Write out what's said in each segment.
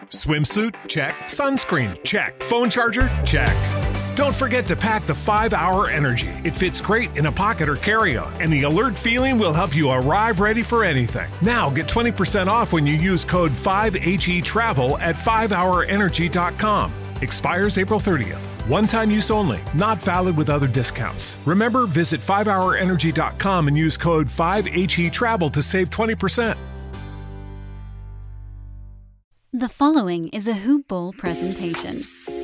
Swimsuit? Check. Sunscreen? Check. Phone charger? Check. Don't forget to pack the 5-Hour Energy. It fits great in a pocket or carry-on, and the alert feeling will help you arrive ready for anything. Now get 20% off when you use code 5HETRAVEL at 5hourenergy.com. Expires April 30th. One-time use only. Not valid with other discounts. Remember, visit 5hourenergy.com and use code 5HETRAVEL to save 20%. The following is a Hoop Ball presentation.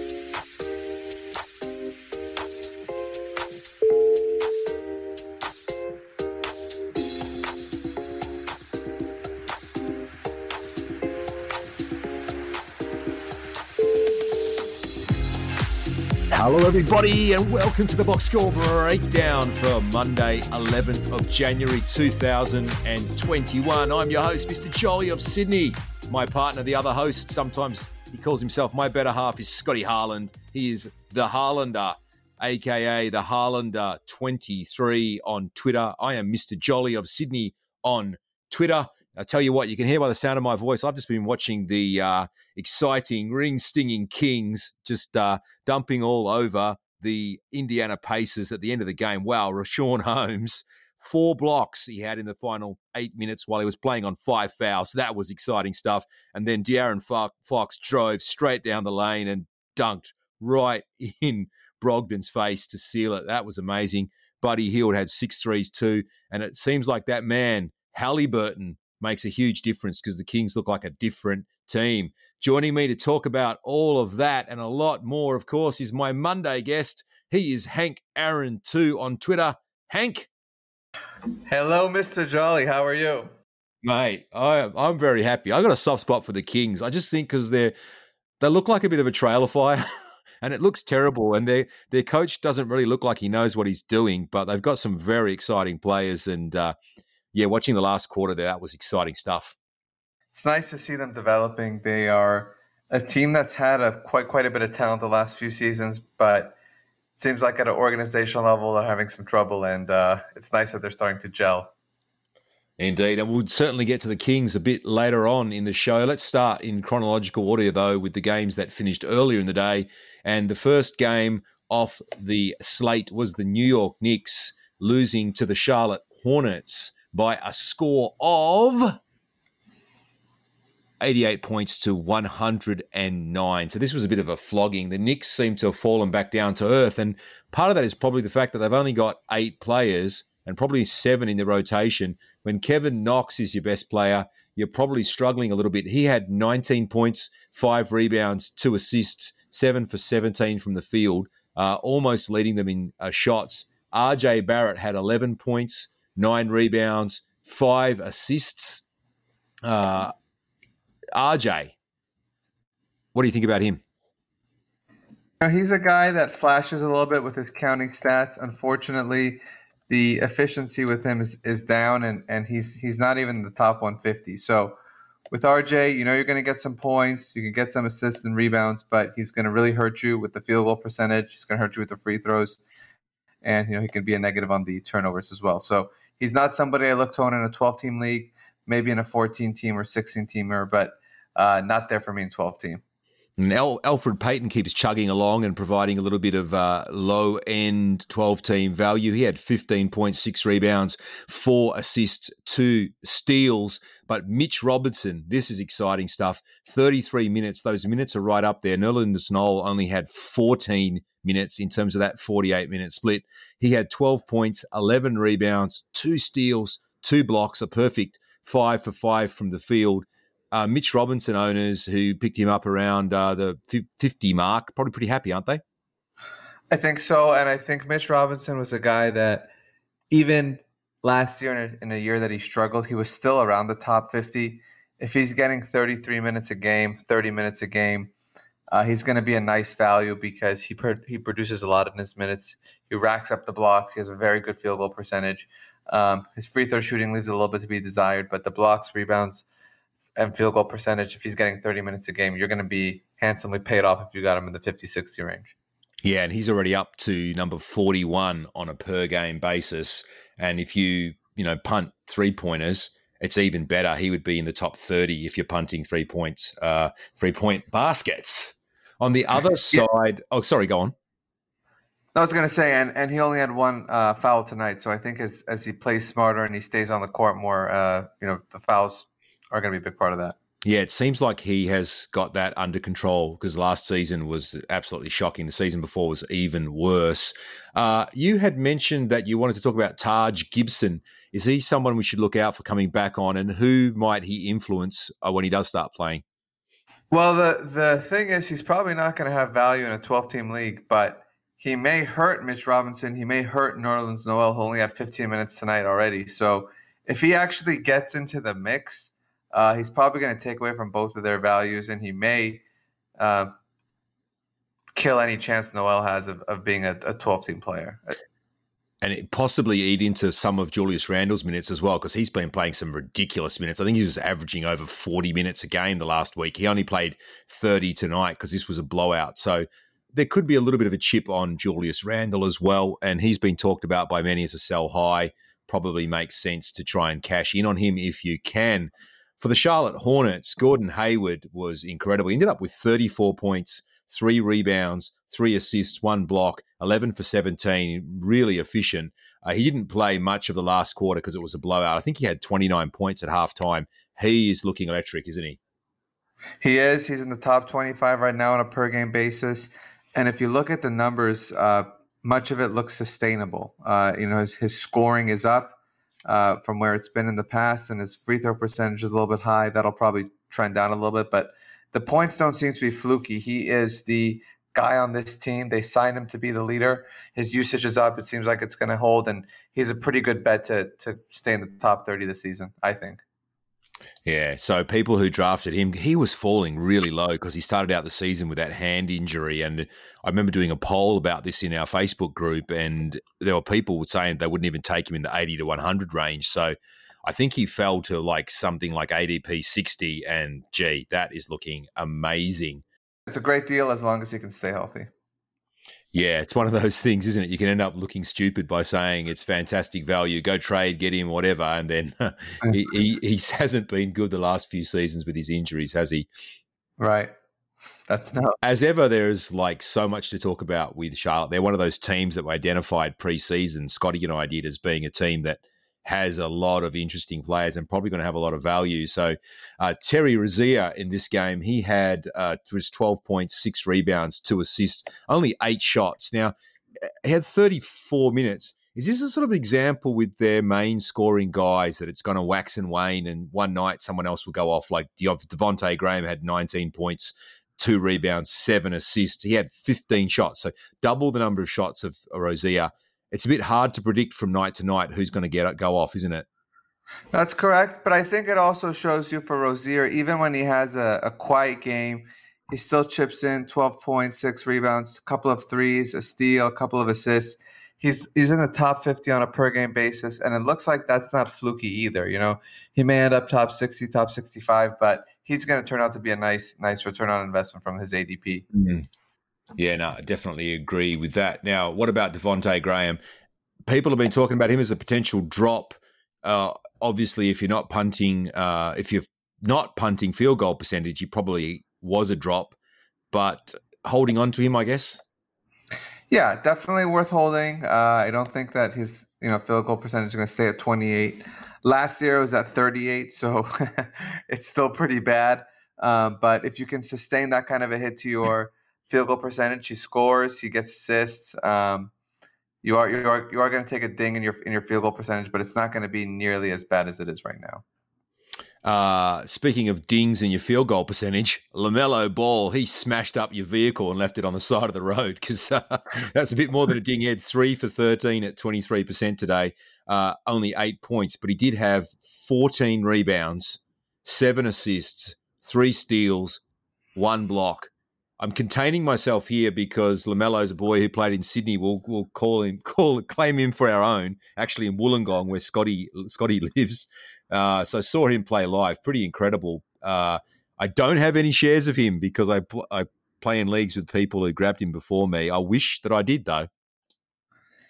Hello everybody and welcome to the Box Score Breakdown for Monday 11th of January 2021. I'm your host, Mr. Jolly of Sydney. My partner, the other host, sometimes he calls himself my better half, is Scotty Harland. He is the Harlander, aka the Harlander 23 on Twitter. I am Mr. Jolly of Sydney on Twitter. I tell you what, you can hear by the sound of my voice, I've just been watching the exciting, ring-stinging Kings just dumping all over the Indiana Pacers at the end of the game. Wow, Rashawn Holmes, 4 blocks he had in the final 8 minutes while he was playing on 5 fouls. That was exciting stuff. And then De'Aaron Fox drove straight down the lane and dunked right in Brogdon's face to seal it. That was amazing. Buddy Hield had 6 threes too. And it seems like that man, Halliburton, makes a huge difference because the Kings look like a different team. Joining me to talk about all of that and a lot more, of course, is my Monday guest. He is Hank Aaron 2 on Twitter. Hank. Hello, Mr. Jolly. How are you? Mate, I'm very happy. I got a soft spot for the Kings. I just think because they look like a bit of a trailer fire and it looks terrible. And their coach doesn't really look like he knows what he's doing, but they've got some very exciting players. And watching the last quarter there, that was exciting stuff. It's nice to see them developing. They are a team that's had quite a bit of talent the last few seasons, but it seems like at an organizational level they're having some trouble, and it's nice that they're starting to gel. Indeed, and we'll certainly get to the Kings a bit later on in the show. Let's start in chronological order, though, with the games that finished earlier in the day. And the first game off the slate was the New York Knicks losing to the Charlotte Hornets by a score of 88 points to 109. So this was a bit of a flogging. The Knicks seem to have fallen back down to earth, and part of that is probably the fact that they've only got 8 players and probably 7 in the rotation. When Kevin Knox is your best player, you're probably struggling a little bit. He had 19 points, 5 rebounds, 2 assists, 7 for 17 from the field, almost leading them in shots. RJ Barrett had 11 points, 9 rebounds, 5 assists. RJ, what do you think about him? He's a guy that flashes a little bit with his counting stats. Unfortunately, the efficiency with him is down, and he's not even in the top 150. So with RJ, you're going to get some points. You can get some assists and rebounds, but he's going to really hurt you with the field goal percentage. He's going to hurt you with the free throws. And, he can be a negative on the turnovers as well. So he's not somebody I look to own in a 12-team league, maybe in a 14-team or 16-teamer, but not there for me in 12-team. And Alfred Payton keeps chugging along and providing a little bit of low-end 12-team value. He had 15 points, 6 rebounds, 4 assists, 2 steals. But Mitch Robinson, this is exciting stuff, 33 minutes. Those minutes are right up there. Nerlens Noel only had 14 minutes in terms of that 48-minute split. He had 12 points, 11 rebounds, 2 steals, 2 blocks, a perfect 5 for 5 from the field. Mitch Robinson owners who picked him up around the 50 mark, probably pretty happy, aren't they? I think so, and I think Mitch Robinson was a guy that even last year in a year that he struggled, he was still around the top 50. If he's getting 33 minutes a game, 30 minutes a game, he's going to be a nice value because he produces a lot in his minutes. He racks up the blocks. He has a very good field goal percentage. His free throw shooting leaves a little bit to be desired, but the blocks, rebounds, and field goal percentage, if he's getting 30 minutes a game, you're going to be handsomely paid off if you got him in the 50-60 range. Yeah, and he's already up to number 41 on a per-game basis. And if you punt three-pointers, it's even better. He would be in the top 30 if you're punting 3 points, 3-point baskets. On the other side, oh, sorry, go on. I was going to say, and he only had one foul tonight, so I think as he plays smarter and he stays on the court more, the fouls are going to be a big part of that. Yeah, it seems like he has got that under control because last season was absolutely shocking. The season before was even worse. You had mentioned that you wanted to talk about Taj Gibson. Is he someone we should look out for coming back on, and who might he influence when he does start playing? Well, the thing is, he's probably not going to have value in a 12-team league, but he may hurt Mitch Robinson. He may hurt Nerlens Noel, who only had 15 minutes tonight already. So if he actually gets into the mix, he's probably going to take away from both of their values, and he may kill any chance Noel has of being a 12-team player. And it possibly eat into some of Julius Randle's minutes as well, because he's been playing some ridiculous minutes. I think he was averaging over 40 minutes a game the last week. He only played 30 tonight because this was a blowout. So there could be a little bit of a chip on Julius Randle as well, and he's been talked about by many as a sell high. Probably makes sense to try and cash in on him if you can. For the Charlotte Hornets, Gordon Hayward was incredible. He ended up with 34 points, 3 rebounds, 3 assists, 1 block, 11 for 17, really efficient. He didn't play much of the last quarter because it was a blowout. I think he had 29 points at halftime. He is looking electric, isn't he? He is. He's in the top 25 right now on a per-game basis. And if you look at the numbers, much of it looks sustainable. His scoring is up from where it's been in the past, and his free throw percentage is a little bit high. That'll probably trend down a little bit, but the points don't seem to be fluky. He is the guy on this team. They signed him to be the leader. His usage is up. It seems like it's going to hold, and he's a pretty good bet to stay in the top 30 this season, I think. Yeah, so people who drafted him, he was falling really low because he started out the season with that hand injury. And I remember doing a poll about this in our Facebook group, and there were people saying they wouldn't even take him in the 80 to 100 range. So I think he fell to something like ADP 60, and gee, that is looking amazing. It's a great deal as long as he can stay healthy. Yeah, it's one of those things, isn't it? You can end up looking stupid by saying it's fantastic value, go trade, get him, whatever, and then he hasn't been good the last few seasons with his injuries, has he? Right. That's not. As ever, there's so much to talk about with Charlotte. They're one of those teams that we identified pre-season. Scotty and I did as being a team that has a lot of interesting players and probably going to have a lot of value. So Terry Rozier in this game, he had was 12 points, 6 rebounds, 2 assists, only 8 shots. Now, he had 34 minutes. Is this a sort of example with their main scoring guys that it's going to wax and wane, and one night someone else will go off? Like Devontae Graham had 19 points, 2 rebounds, 7 assists. He had 15 shots, so double the number of shots of Rozier. It's a bit hard to predict from night to night who's going to go off, isn't it? That's correct, but I think it also shows you for Rozier, even when he has a quiet game, he still chips in 12 points, 6 rebounds, a couple of threes, a steal, a couple of assists. He's in the top 50 on a per-game basis, and it looks like that's not fluky either. He may end up top 60, top 65, but he's going to turn out to be a nice return on investment from his ADP. Mm-hmm. Yeah, no, I definitely agree with that. Now, what about Devontae Graham? People have been talking about him as a potential drop. Obviously, if you're not punting field goal percentage, he probably was a drop. But holding on to him, I guess. Yeah, definitely worth holding. I don't think that his field goal percentage is going to stay at 28. Last year it was at 38, so it's still pretty bad. But if you can sustain that kind of a hit to your field goal percentage, he scores, he gets assists. You are going to take a ding in your field goal percentage, but it's not going to be nearly as bad as it is right now. Speaking of dings in your field goal percentage, LaMelo Ball, he smashed up your vehicle and left it on the side of the road because that's a bit more than a ding. He had 3 for 13 at 23% today, only 8 points, but he did have 14 rebounds, 7 assists, 3 steals, 1 block. I'm containing myself here because LaMelo's a boy who played in Sydney. We'll claim him for our own, actually in Wollongong where Scotty lives. So I saw him play live. Pretty incredible. I don't have any shares of him because I play in leagues with people who grabbed him before me. I wish that I did, though.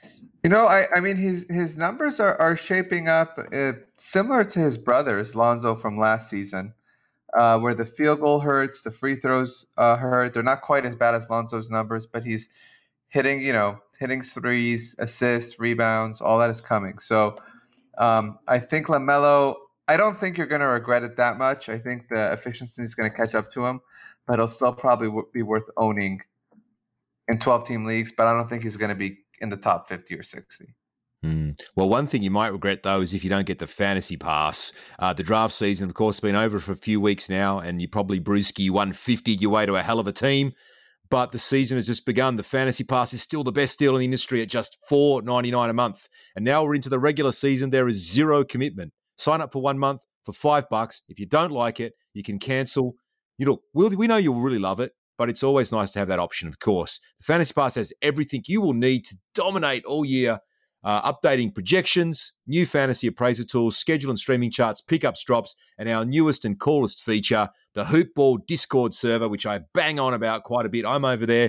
I mean, his numbers are shaping up similar to his brothers, Lonzo from last season, where the field goal hurts, the free throws hurt. They're not quite as bad as Lonzo's numbers, but he's hitting threes, assists, rebounds, all that is coming. So I think LaMelo, I don't think you're going to regret it that much. I think the efficiency is going to catch up to him, but he'll still probably be worth owning in 12-team leagues, but I don't think he's going to be in the top 50 or 60. Well, one thing you might regret, though, is if you don't get the fantasy pass. The draft season, of course, has been over for a few weeks now, and you probably brewski 150 your way to a hell of a team. But the season has just begun. The fantasy pass is still the best deal in the industry at just $4.99 a month. And now we're into the regular season. There is zero commitment. Sign up for 1 month for $5. If you don't like it, you can cancel. We know you'll really love it, but it's always nice to have that option, of course. The fantasy pass has everything you will need to dominate all year. Updating projections, new fantasy appraiser tools, schedule and streaming charts, pickups, drops, and our newest and coolest feature, the Hoopball Discord server, which I bang on about quite a bit. I'm over there.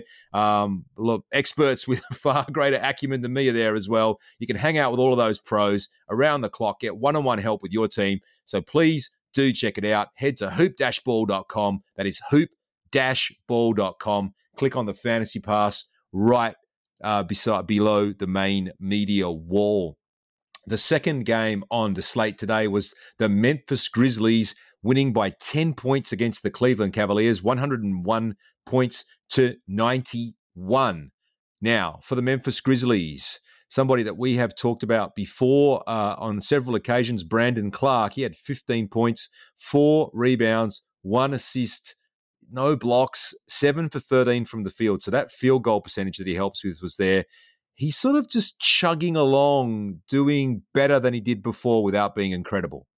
Experts with far greater acumen than me are there as well. You can hang out with all of those pros around the clock, get one-on-one help with your team. So please do check it out. Head to hoop-ball.com. That is hoop-ball.com. Click on the fantasy pass right below the main media wall. The second game on the slate today was the Memphis Grizzlies winning by 10 points against the Cleveland Cavaliers, 101 points to 91. Now, for the Memphis Grizzlies, somebody that we have talked about before on several occasions, Brandon Clark. He had 15 points, 4 rebounds, 1 assist, no blocks, 7 for 13 from the field. So that field goal percentage that he helps with was there. He's sort of just chugging along, doing better than he did before without being incredible.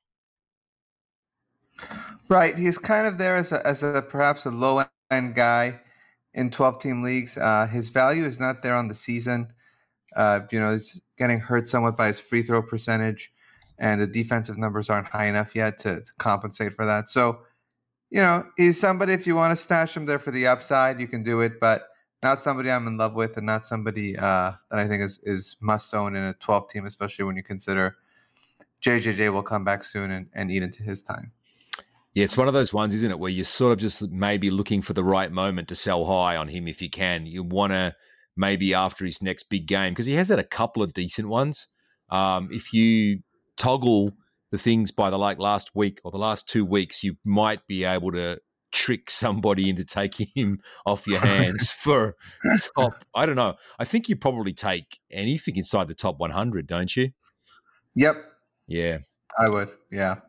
Right. He's kind of there as a perhaps a low-end guy in 12-team leagues. His value is not there on the season. He's getting hurt somewhat by his free throw percentage, and the defensive numbers aren't high enough yet to compensate for that. So, he's somebody, if you want to stash him there for the upside, you can do it, but not somebody I'm in love with and not somebody that I think is must own in a 12 team, especially when you consider JJJ will come back soon and eat into his time. Yeah, it's one of those ones, isn't it, where you're sort of just maybe looking for the right moment to sell high on him if you can. You want to maybe after his next big game, because he has had a couple of decent ones. If you toggle the things by the last week or the last 2 weeks, you might be able to trick somebody into taking him off your hands for top. I don't know. I think you probably take anything inside the top 100, don't you? Yep. Yeah. I would. Yeah.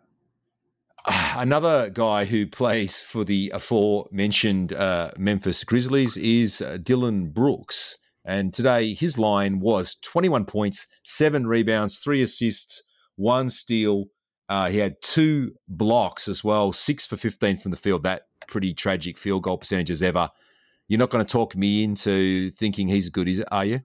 Another guy who plays for the aforementioned Memphis Grizzlies is Dylan Brooks. And today his line was 21 points, 7 rebounds, 3 assists, 1 steal. He had 2 blocks as well, 6 for 15 from the field. That pretty tragic field goal percentage as ever. You're not going to talk me into thinking he's good, are you?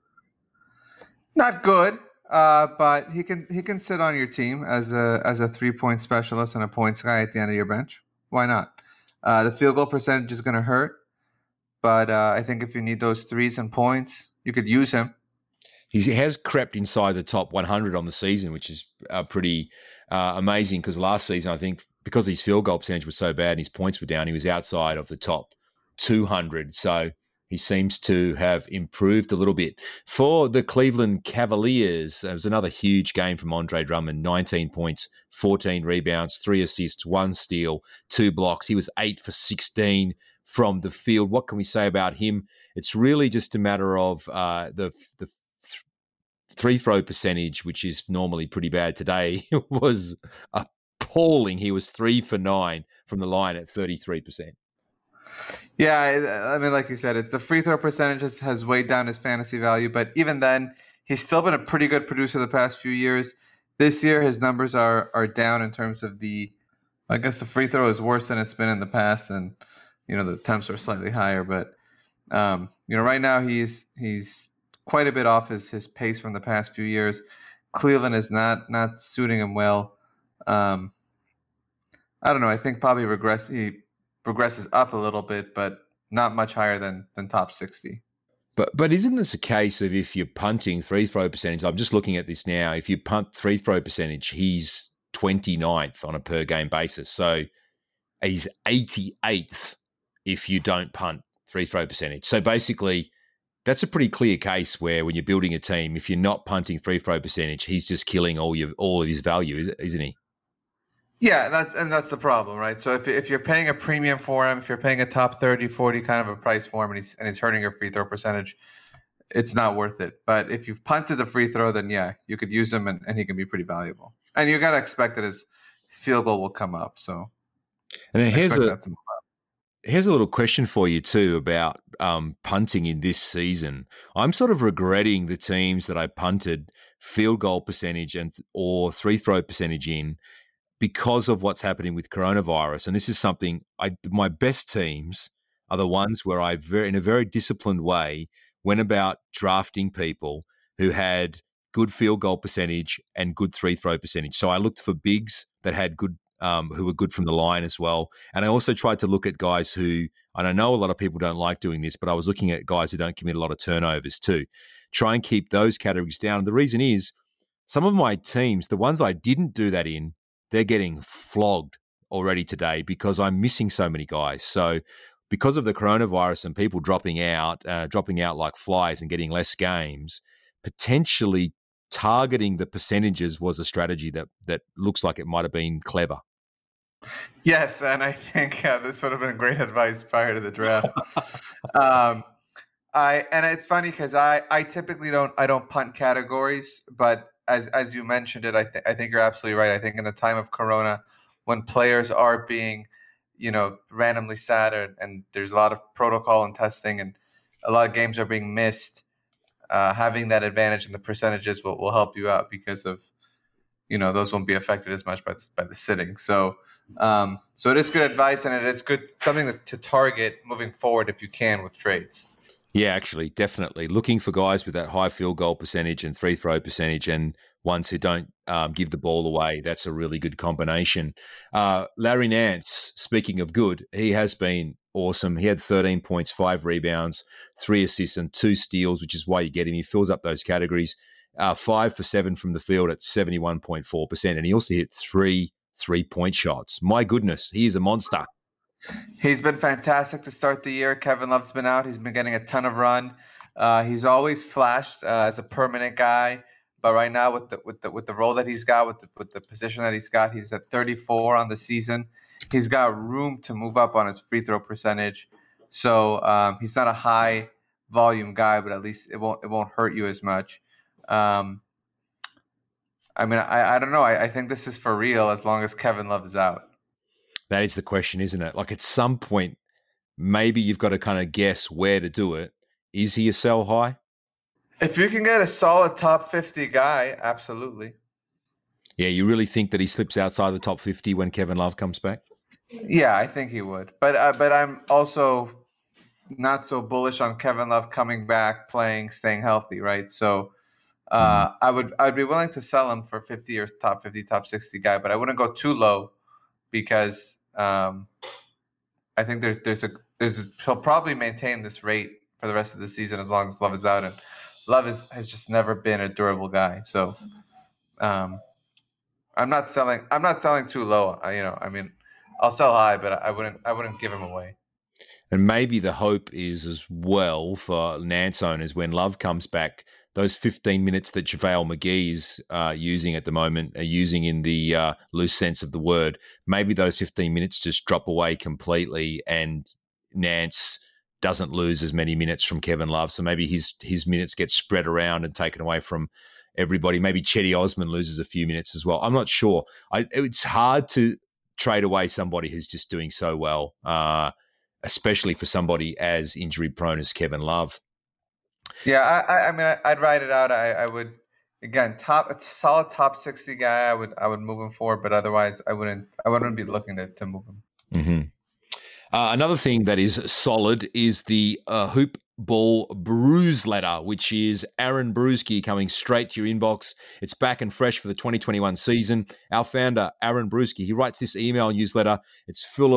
Not good, but he can sit on your team as a 3-point specialist and a points guy at the end of your bench. Why not? The field goal percentage is going to hurt, but I think if you need those threes and points, you could use him. He has crept inside the top 100 on the season, which is pretty amazing because last season, I think, because his field goal percentage was so bad and his points were down, he was outside of the top 200. So he seems to have improved a little bit. For the Cleveland Cavaliers, it was another huge game from Andre Drummond, 19 points, 14 rebounds, 3 assists, 1 steal, 2 blocks. He was 8 for 16 from the field. What can we say about him? It's really just a matter of the free throw percentage, which is normally pretty bad today, was appalling. He was 3 for 9 from the line at 33%. Yeah, I mean, like you said, the free throw percentage has weighed down his fantasy value, but even then, he's still been a pretty good producer the past few years. This year, his numbers are down in terms of I guess the free throw is worse than it's been in the past, and the attempts are slightly higher. But right now he's quite a bit off his pace from the past few years. Cleveland is not suiting him well. I don't know. I think probably he progresses up a little bit, but not much higher than top 60. But isn't this a case of if you're punting free throw percentage? I'm just looking at this now. If you punt free throw percentage, he's 29th on a per game basis. So he's 88th if you don't punt free throw percentage. So basically, that's a pretty clear case where when you're building a team, if you're not punting free throw percentage, he's just killing all of his value, isn't he? Yeah, that's the problem, right? So if you're paying a premium for him, if you're paying a top 30, 40 kind of a price for him, and he's hurting your free throw percentage, it's not worth it. But if you've punted the free throw, then yeah, you could use him and he can be pretty valuable. And you got to expect that his field goal will come up. So, and here's a little question for you too about punting in this season. I'm sort of regretting the teams that I punted field goal percentage or free throw percentage in, because of what's happening with coronavirus. And this is something my best teams are the ones where I in a very disciplined way went about drafting people who had good field goal percentage and good free throw percentage. So I looked for bigs that had good, who were good from the line as well. And I also tried to look at guys who, and I know a lot of people don't like doing this, but I was looking at guys who don't commit a lot of turnovers too. Try and keep those categories down. And the reason is some of my teams, the ones I didn't do that in, they're getting flogged already today because I'm missing so many guys. So because of the coronavirus and people dropping out like flies and getting less games, potentially targeting the percentages was a strategy that looks like it might have been clever. Yes, and I think this would have been great advice prior to the draft. And it's funny because I typically don't punt categories, but as you mentioned it, I think you're absolutely right. I think in the time of Corona, when players are being, randomly sat and there's a lot of protocol and testing and a lot of games are being missed, having that advantage in the percentages will help you out because of, those won't be affected as much by the sitting. So it is good advice, and it is something to target moving forward if you can with trades. Yeah, actually, definitely. Looking for guys with that high field goal percentage and free throw percentage and ones who don't give the ball away. That's a really good combination. Larry Nance, speaking of good, he has been awesome. He had 13 points, 5 rebounds, 3 assists and 2 steals, which is why you get him. He fills up those categories. 5 for 7 from the field at 71.4%. And he also hit 3 3-point shots. My goodness, he is a monster. He's been fantastic to start the year. Kevin Love's been out. He's been getting a ton of run. He's always flashed as a permanent guy, but right now with the role that he's got, with the position that he's got, he's at 34 on the season. He's got room to move up on his free throw percentage. So he's not a high volume guy, but at least it won't hurt you as much. I don't know. I think this is for real as long as Kevin Love is out. That is the question, isn't it? Like at some point, maybe you've got to kind of guess where to do it. Is he a sell high? If you can get a solid top 50 guy, absolutely. Yeah, you really think that he slips outside the top 50 when Kevin Love comes back? Yeah, I think he would. But I'm also not so bullish on Kevin Love coming back, playing, staying healthy, right? So I'd be willing to sell him for 50 or top 50, top 60 guy, but I wouldn't go too low because I think he'll probably maintain this rate for the rest of the season as long as Love is out, and Love has just never been a durable guy. So I'm not selling too low. I'll sell high, but I wouldn't give him away. And maybe the hope is as well for Nance owners when Love comes back, those 15 minutes that JaVale McGee is using at the moment, using in the loose sense of the word, maybe those 15 minutes just drop away completely and Nance doesn't lose as many minutes from Kevin Love. So maybe his minutes get spread around and taken away from everybody. Maybe Chetty Osman loses a few minutes as well. I'm not sure. It's hard to trade away somebody who's just doing so well, especially for somebody as injury prone as Kevin Love. Yeah, I'd ride it out. I would, again, solid top 60 guy. I would move him forward, but otherwise I wouldn't be looking to move him. Mm-hmm. Another thing that is solid is the Hoop Ball Brews letter, which is Aaron Bruski coming straight to your inbox. It's back and fresh for the 2021 season. Our founder, Aaron Bruski, he writes this email newsletter. It's full of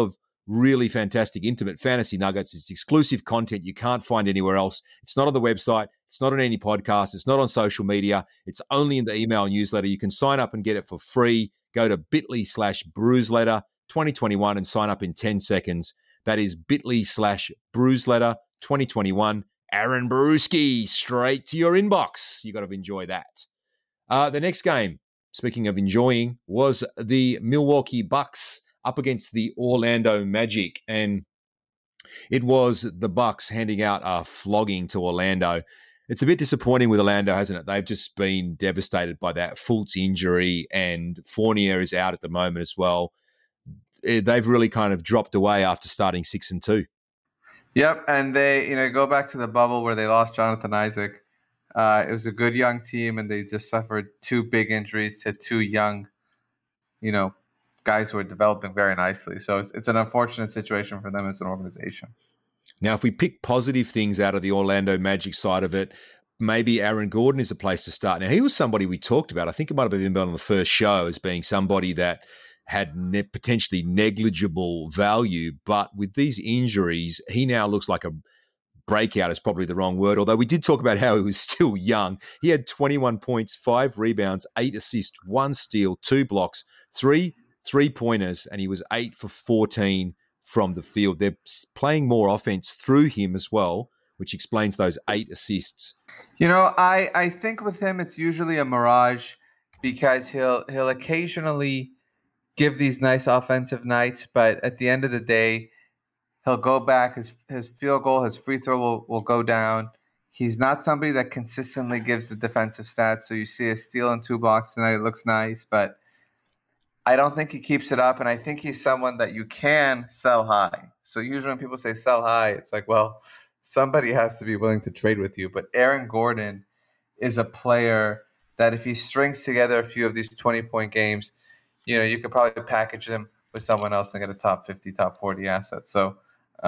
really fantastic, intimate fantasy nuggets. It's exclusive content you can't find anywhere else. It's not on the website. It's not on any podcast. It's not on social media. It's only in the email newsletter. You can sign up and get it for free. Go to bit.ly/bruiseletter 2021 and sign up in 10 seconds. That is bit.ly/bruiseletter 2021. Aaron Baruski, straight to your inbox. You got to enjoy that. The next game, speaking of enjoying, was the Milwaukee Bucks up against the Orlando Magic. And it was the Bucks handing out a flogging to Orlando. It's a bit disappointing with Orlando, hasn't it? They've just been devastated by that Fultz injury, and Fournier is out at the moment as well. They've really kind of dropped away after starting 6-2. Yep, and they go back to the bubble where they lost Jonathan Isaac. It was a good young team, and they just suffered two big injuries to two young, guys who are developing very nicely. So it's an unfortunate situation for them as an organization. Now, if we pick positive things out of the Orlando Magic side of it, maybe Aaron Gordon is a place to start. Now, he was somebody we talked about. I think it might have been on the first show as being somebody that had potentially negligible value. But with these injuries, he now looks like a breakout is probably the wrong word, although we did talk about how he was still young. He had 21 points, 5 rebounds, 8 assists, 1 steal, 2 blocks, 3 3-pointers, and he was 8 for 14 from the field. They're playing more offense through him as well, which explains those 8 assists. I think with him it's usually a mirage because he'll occasionally give these nice offensive nights, but at the end of the day, he'll go back, his field goal, his free throw will go down. He's not somebody that consistently gives the defensive stats. So you see a steal and 2 blocks tonight, it looks nice, but I don't think he keeps it up, and I think he's someone that you can sell high. So usually when people say sell high, it's like, well, somebody has to be willing to trade with you. But Aaron Gordon is a player that if he strings together a few of these 20-point games, you could probably package them with someone else and get a top 50, top 40 asset. So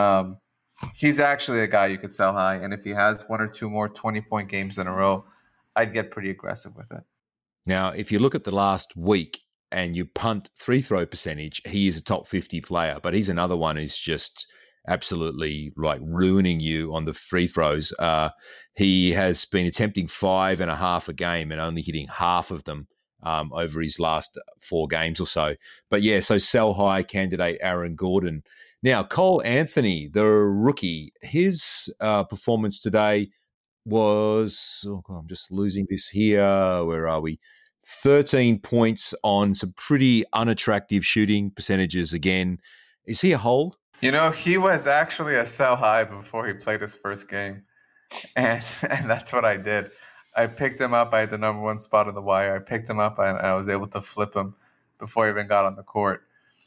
he's actually a guy you could sell high. And if he has 1 or 2 more 20-point games in a row, I'd get pretty aggressive with it. Now, if you look at the last week and you punt free throw percentage, he is a top 50 player, but he's another one who's just absolutely like ruining you on the free throws. He has been attempting 5.5 a game and only hitting half of them over his last 4 games or so. But yeah, so sell high candidate Aaron Gordon. Now, Cole Anthony, the rookie, his performance today was, I'm just losing this here. Where are we? 13 points on some pretty unattractive shooting percentages again. Is he a hold? He was actually a sell high before he played his first game. And that's what I did. I picked him up. I had the number 1 spot on the wire. I picked him up and I was able to flip him before he even got on the court.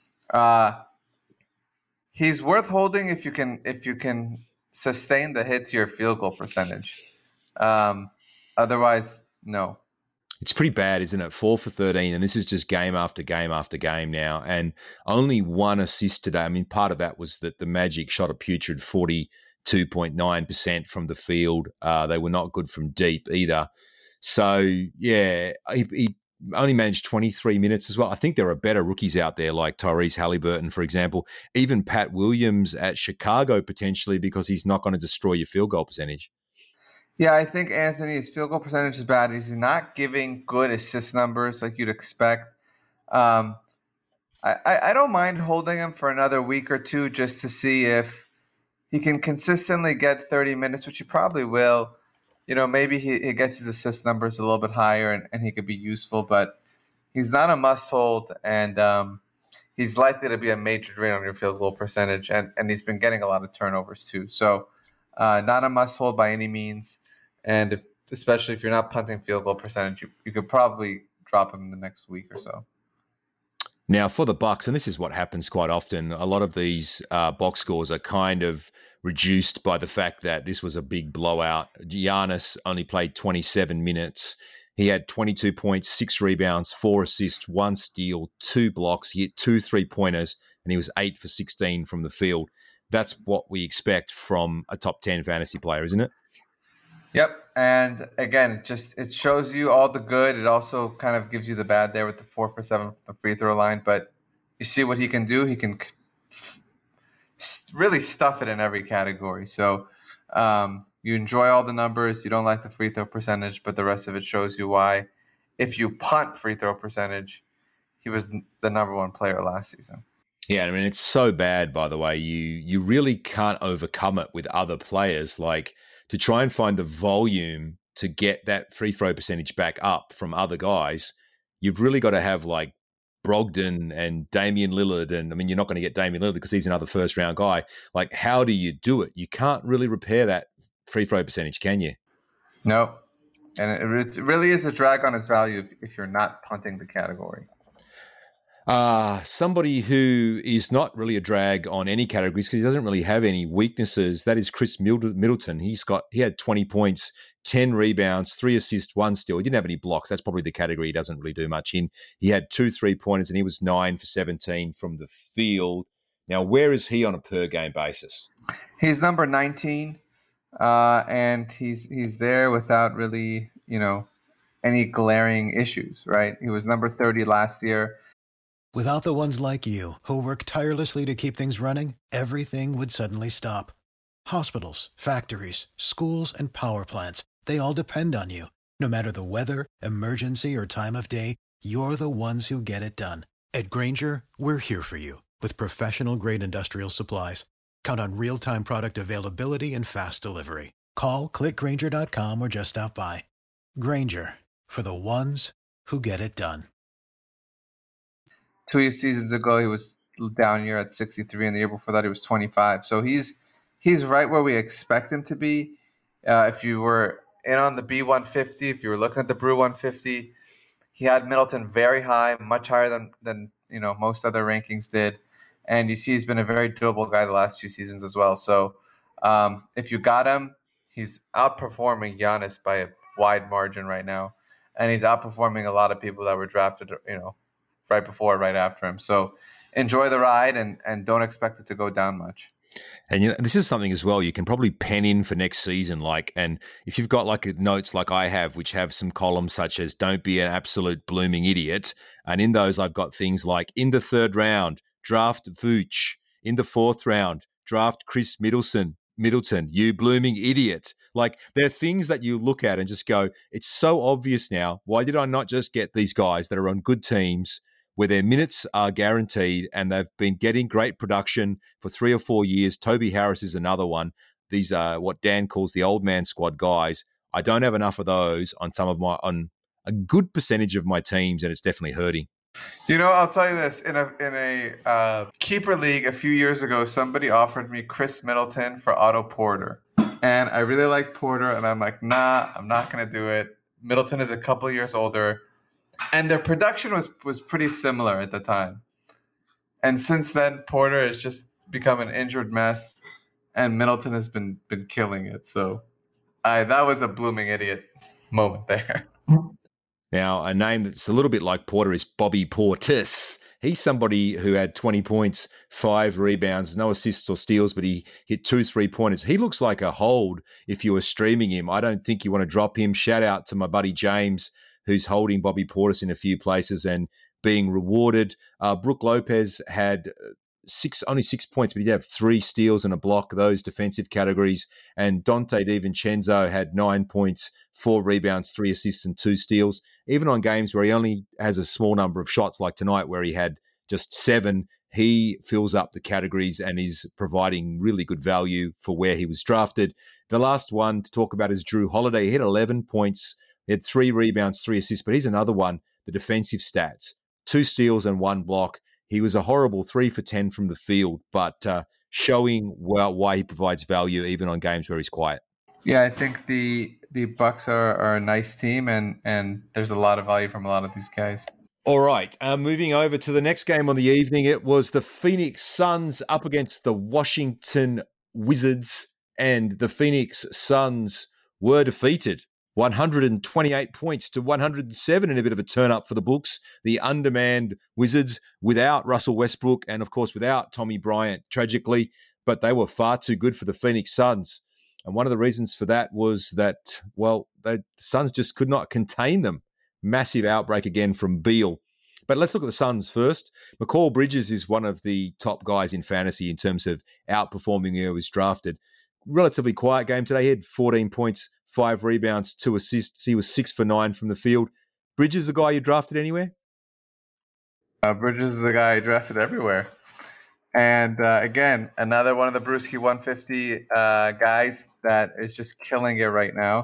He's worth holding if you can sustain the hit to your field goal percentage. Otherwise, no. It's pretty bad, isn't it? 4 for 13, and this is just game after game after game now, and only 1 assist today. I mean, part of that was that the Magic shot a putrid 42.9% from the field. They were not good from deep either. So, yeah, he only managed 23 minutes as well. I think there are better rookies out there like Tyrese Halliburton, for example, even Pat Williams at Chicago potentially, because he's not going to destroy your field goal percentage. Yeah, I think Anthony's field goal percentage is bad. He's not giving good assist numbers like you'd expect. I don't mind holding him for another week or 2 just to see if he can consistently get 30 minutes, which he probably will. Maybe he gets his assist numbers a little bit higher and he could be useful, but he's not a must-hold, and he's likely to be a major drain on your field goal percentage, and he's been getting a lot of turnovers too. So not a must-hold by any means. And especially if you're not punting field goal percentage, you could probably drop him in the next week or so. Now, for the Bucks, and this is what happens quite often, a lot of these box scores are kind of reduced by the fact that this was a big blowout. Giannis only played 27 minutes. He had 22 points, 6 rebounds, 4 assists, 1 steal, 2 blocks. He hit 2 3-pointers, and he was 8 for 16 from the field. That's what we expect from a top 10 fantasy player, isn't it? Yep. And again, it shows you all the good. It also kind of gives you the bad there with the 4 for 7 from the free throw line. But you see what he can do. He can really stuff it in every category. So you enjoy all the numbers. You don't like the free throw percentage, but the rest of it shows you why. If you punt free throw percentage, he was the number one player last season. Yeah, I mean, it's so bad, by the way. You really can't overcome it with other players. Like, to try and find the volume to get that free throw percentage back up from other guys, you've really got to have like Brogdon and Damian Lillard. And I mean, you're not going to get Damian Lillard because he's another first round guy. Like, how do you do it? You can't really repair that free throw percentage, can you? No. And it really is a drag on its value if you're not punting the category. Somebody who is not really a drag on any categories because he doesn't really have any weaknesses, that is Chris Middleton. He had 20 points, 10 rebounds, 3 assists, 1 steal. He didn't have any blocks. That's probably the category he doesn't really do much in. He had 2 3-pointers and he was 9 for 17 from the field. Now, where is he on a per-game basis? He's number 19, and he's there without really, any glaring issues, right? He was number 30 last year. Without the ones like you, who work tirelessly to keep things running, everything would suddenly stop. Hospitals, factories, schools, and power plants, they all depend on you. No matter the weather, emergency, or time of day, you're the ones who get it done. At Grainger, we're here for you with professional-grade industrial supplies. Count on real-time product availability and fast delivery. Call, clickgrainger.com, or just stop by. Grainger, for the ones who get it done. 2 seasons ago, he was down here at 63, and the year before that, he was 25. So he's right where we expect him to be. If you were in on the B150, if you were looking at the Brew 150, he had Middleton very high, much higher than most other rankings did. And you see he's been a very durable guy the last 2 seasons as well. So if you got him, he's outperforming Giannis by a wide margin right now. And he's outperforming a lot of people that were drafted, right before, right after him. So enjoy the ride and don't expect it to go down much. And this is something as well you can probably pen in for next season. And if you've got like notes like I have, which have some columns such as "Don't be an absolute blooming idiot," and in those I've got things like in the 3rd round, draft Vooch. In the 4th round, draft Chris Middleton, you blooming idiot. Like, there are things that you look at and just go, it's so obvious now. Why did I not just get these guys that are on good teams where their minutes are guaranteed and they've been getting great production for 3 or 4 years? Toby Harris is another one. These are what Dan calls the old man squad guys. I don't have enough of those on on a good percentage of my teams, and it's definitely hurting. I'll tell you this. In a keeper league a few years ago, somebody offered me Chris Middleton for Otto Porter. And I really like Porter, and I'm like, nah, I'm not going to do it. Middleton is a couple years older. And their production was pretty similar at the time. And since then, Porter has just become an injured mess, and Middleton has been killing it. So that was a blooming idiot moment there. Now, a name that's a little bit like Porter is Bobby Portis. He's somebody who had 20 points, 5 rebounds, no assists or steals, but he hit 2 3-pointers. He looks like a hold if you were streaming him. I don't think you want to drop him. Shout out to my buddy James, who's holding Bobby Portis in a few places and being rewarded. Brook Lopez had only 6 points, but he did have 3 steals and a block, those defensive categories. And Dante DiVincenzo had 9 points, 4 rebounds, 3 assists, and 2 steals. Even on games where he only has a small number of shots, like tonight where he had just 7, he fills up the categories and is providing really good value for where he was drafted. The last one to talk about is Drew Holiday. He hit 11 points. He had 3 rebounds, 3 assists, but he's another one, the defensive stats, 2 steals and 1 block. He was a horrible 3 for 10 from the field, but showing why he provides value even on games where he's quiet. Yeah, I think the Bucks are a nice team, and there's a lot of value from a lot of these guys. All right, moving over to the next game on the evening, it was the Phoenix Suns up against the Washington Wizards, and the Phoenix Suns were defeated. 128 points to 107 in a bit of a turn-up for the books. The undermanned Wizards without Russell Westbrook and, of course, without Tommy Bryant, tragically, but they were far too good for the Phoenix Suns. And one of the reasons for that was that, the Suns just could not contain them. Massive outbreak again from Beal. But let's look at the Suns first. McCall Bridges is one of the top guys in fantasy in terms of outperforming where he was drafted. Relatively quiet game today. He had 14 points, 5 rebounds, 2 assists. He was 6 for 9 from the field. Bridges, the guy you drafted anywhere? Bridges is the guy I drafted everywhere. And again, another one of the Brewski 150 guys that is just killing it right now.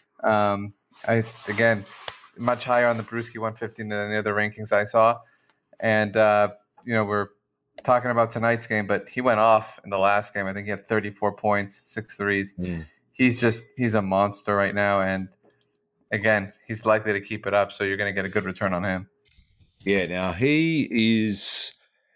Again, much higher on the Brewski 150 than any other rankings I saw. And, we're talking about tonight's game, but he went off in the last game. I think he had 34 points, 6 threes. He's a monster right now. And again, he's likely to keep it up. So you're going to get a good return on him. Yeah, now he is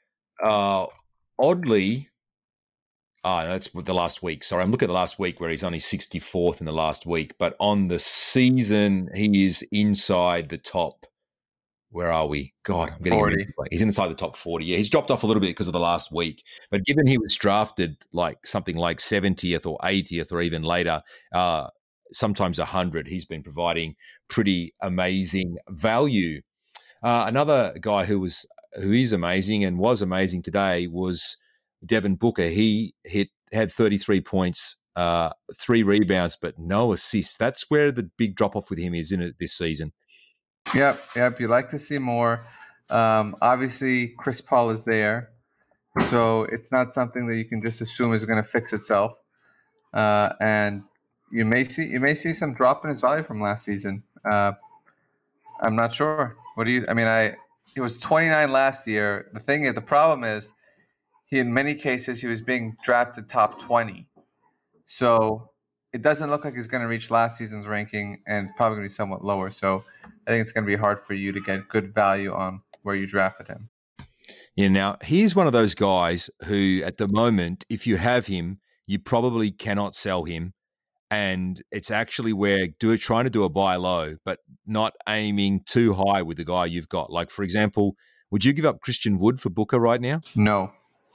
oddly, that's the last week. Sorry, I'm looking at the last week where he's only 64th in the last week. But on the season, he is inside the top. Where are we? God, I'm getting 40. He's inside the top 40. Yeah, he's dropped off a little bit because of the last week. But given he was drafted like something like 70th or 80th or even later, sometimes 100, he's been providing pretty amazing value. Another guy who is amazing and was amazing today was Devin Booker. He had 33 points, 3 rebounds, but no assists. That's where the big drop off with him is in it this season. Yep. You like to see more. Obviously, Chris Paul is there, so it's not something that you can just assume is going to fix itself. And you may see some drop in his value from last season. I'm not sure. He was 29 last year. The problem is, in many cases, he was being drafted top 20. So it doesn't look like he's going to reach last season's ranking, and probably going to be somewhat lower. So I think it's going to be hard for you to get good value on where you drafted him. Yeah, now he's one of those guys who, at the moment, if you have him, you probably cannot sell him. And it's actually where trying to do a buy low, but not aiming too high with the guy you've got. Like, for example, would you give up Christian Wood for Booker right now? No.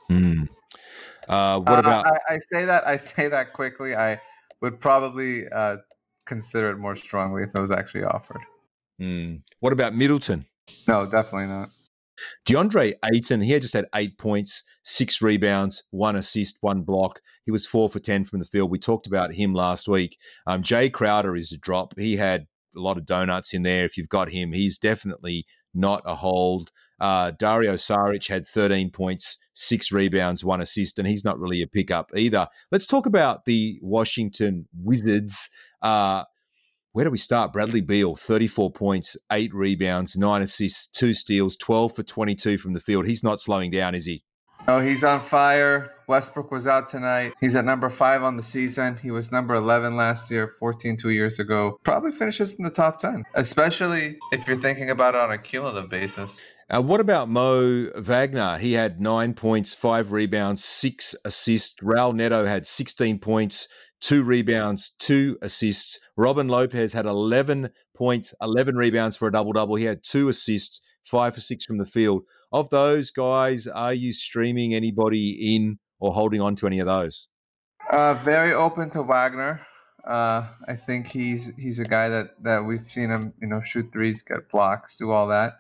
What about? I say that quickly. I would probably consider it more strongly if it was actually offered. What about Middleton? No, definitely not. DeAndre Ayton, he just had 8 points, 6 rebounds, 1 assist, 1 block. He was 4 for 10 from the field. We talked about him last week. Jay Crowder is a drop. He had a lot of donuts in there. If you've got him, he's definitely not a hold. Dario Saric had 13 points, 6 rebounds, 1 assist, and he's not really a pickup either. Let's talk about the Washington Wizards. Where do we start? Bradley Beal, 34 points, 8 rebounds, 9 assists, 2 steals, 12 for 22 from the field. He's not slowing down, is he? Oh, he's on fire. Westbrook was out tonight. He's at number 5 on the season. He was number 11 last year, 14 2 years ago. Probably finishes in the top 10, especially if you're thinking about it on a cumulative basis. What about Mo Wagner? He had 9 points, 5 rebounds, 6 assists. Raul Neto had 16 points, 2 rebounds, 2 assists. Robin Lopez had 11 points, 11 rebounds for a double-double. He had 2 assists, 5 for 6 from the field. Of those guys, are you streaming anybody in or holding on to any of those? Very open to Wagner. I think he's a guy that we've seen him, shoot threes, get blocks, do all that.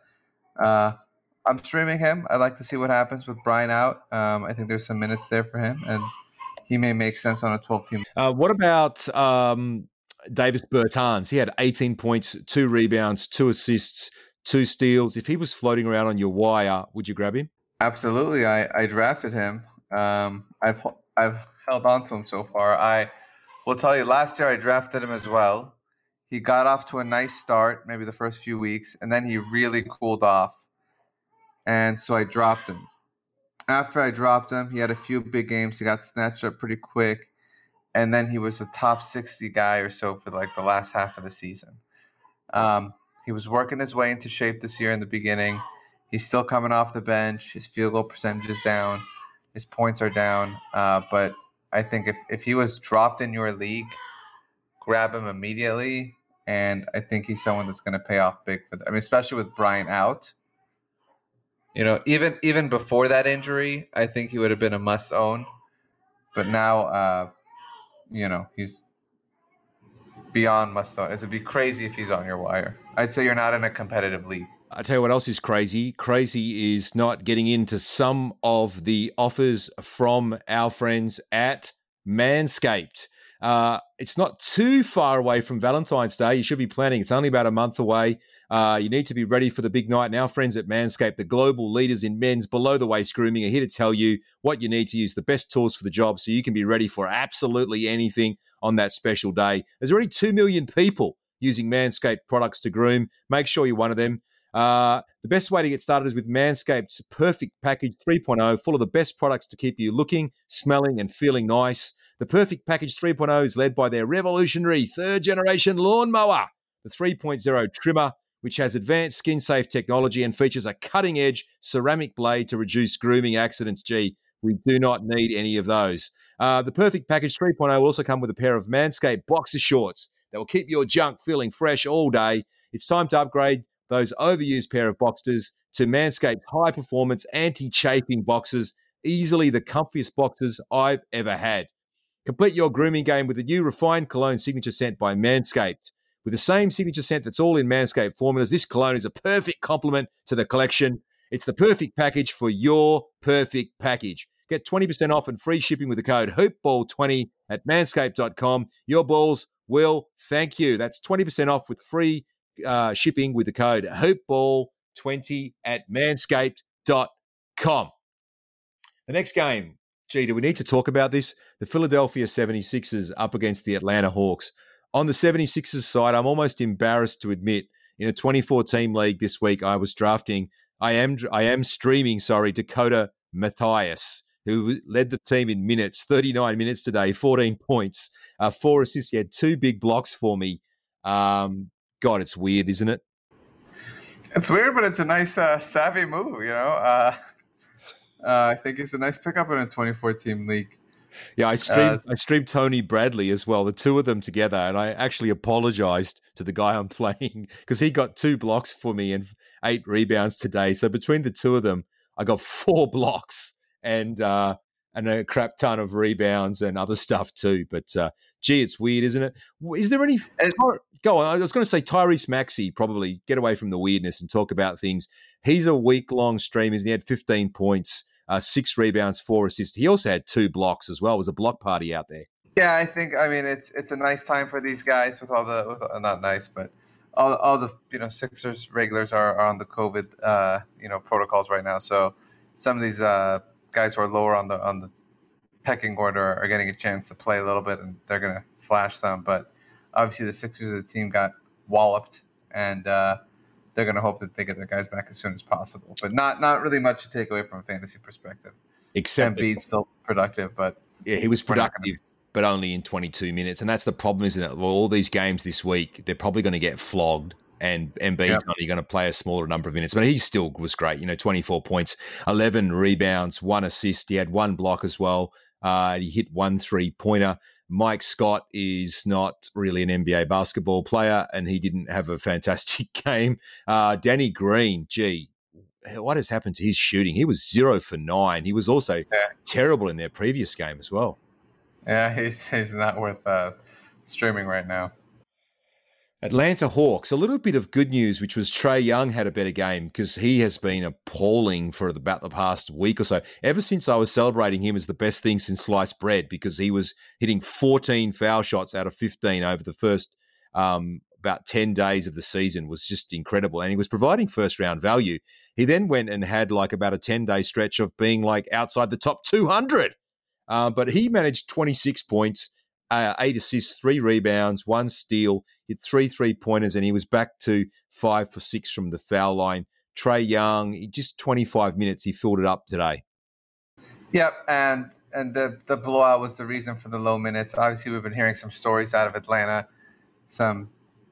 I'm streaming him. I'd like to see what happens with Brian out. I think there's some minutes there for him, and he may make sense on a 12-team. What about Davis Bertans? He had 18 points, 2 rebounds, 2 assists, 2 steals. If he was floating around on your wire, would you grab him? Absolutely. I drafted him. I've held on to him so far. I will tell you, last year I drafted him as well. He got off to a nice start, maybe the first few weeks, and then he really cooled off. And so I dropped him. After I dropped him, he had a few big games. He got snatched up pretty quick. And then he was a top 60 guy or so for like the last half of the season. He was working his way into shape this year in the beginning. He's still coming off the bench. His field goal percentage is down. His points are down. But I think if he was dropped in your league, grab him immediately. And I think he's someone that's going to pay off big for them. I mean, especially with Bryant out. Even before that injury, I think he would have been a must own. But now, he's beyond must own. It'd be crazy if he's on your wire. I'd say you're not in a competitive league. I tell you what else is crazy. Crazy is not getting into some of the offers from our friends at Manscaped. It's not too far away from Valentine's Day. You should be planning. It's only about a month away. You need to be ready for the big night. And our friends at Manscaped, the global leaders in men's below-the-waist grooming, are here to tell you what you need to use, the best tools for the job, so you can be ready for absolutely anything on that special day. There's already 2 million people using Manscaped products to groom. Make sure you're one of them. The best way to get started is with Manscaped's Perfect Package 3.0, full of the best products to keep you looking, smelling, and feeling nice. The Perfect Package 3.0 is led by their revolutionary third-generation lawnmower, the 3.0 trimmer, which has advanced skin-safe technology and features a cutting-edge ceramic blade to reduce grooming accidents. Gee, we do not need any of those. The Perfect Package 3.0 will also come with a pair of Manscaped boxer shorts that will keep your junk feeling fresh all day. It's time to upgrade those overused pair of boxers to Manscaped's high-performance anti-chafing boxers, easily the comfiest boxers I've ever had. Complete your grooming game with the new refined cologne signature scent by Manscaped. With the same signature scent that's all in Manscaped formulas, this cologne is a perfect complement to the collection. It's the perfect package for your perfect package. Get 20% off and free shipping with the code HOOPBALL20 at manscaped.com. Your balls will thank you. That's 20% off with free shipping with the code HOOPBALL20 at manscaped.com. The next game, gee, do we need to talk about this? The Philadelphia 76ers up against the Atlanta Hawks. On the 76ers side, I'm almost embarrassed to admit, in a 24-team league this week, I am streaming Dakota Mathias, who led the team in minutes, 39 minutes today, 14 points, 4 assists. He had 2 big blocks for me. God, it's weird, isn't it? It's weird, but it's a nice, savvy move, you know. I think it's a nice pickup in a 24-team league. Yeah, I streamed Tony Bradley as well, the two of them together, and I actually apologized to the guy I'm playing because he got 2 blocks for me and 8 rebounds today. So between the two of them, I got 4 blocks and a crap ton of rebounds and other stuff too. But gee, it's weird, isn't it? Is there any? Go on. I was going to say Tyrese Maxey, probably get away from the weirdness and talk about things. He's a week-long streamer, and he had 15 points. 6 rebounds, 4 assists. He also had 2 blocks as well. It was a block party out there. Yeah, I mean, it's a nice time for these guys with all the not nice, but all the Sixers regulars are on the COVID protocols right now. So some of these guys who are lower on the pecking order are getting a chance to play a little bit, and they're gonna flash some. But obviously, the Sixers as a team got walloped, and they're going to hope that they get their guys back as soon as possible. But not really much to take away from a fantasy perspective. Except Embiid's still productive, but yeah, he was productive, but only in 22 minutes. And that's the problem, isn't it? Well, all these games this week, they're probably going to get flogged, and Embiid's only going to play a smaller number of minutes. But he still was great. 24 points, 11 rebounds, 1 assist. He had 1 block as well. He hit 1 3-pointer. Mike Scott is not really an NBA basketball player, and he didn't have a fantastic game. Danny Green, gee, what has happened to his shooting? He was 0 for 9. He was also terrible in their previous game as well. Yeah, he's not worth streaming right now. Atlanta Hawks, a little bit of good news, which was Trae Young had a better game because he has been appalling for about the past week or so. Ever since I was celebrating him as the best thing since sliced bread, because he was hitting 14 foul shots out of 15 over the first about 10 days of the season, was just incredible. And he was providing first-round value. He then went and had like about a 10-day stretch of being like outside the top 200. But he managed 26 points, 8 assists, 3 rebounds, 1 steal, hit 3 3-pointers, and he was back to 5 for 6 from the foul line. Trae Young, just 25 minutes, he filled it up today. Yep, and the blowout was the reason for the low minutes. Obviously, we've been hearing some stories out of Atlanta, some,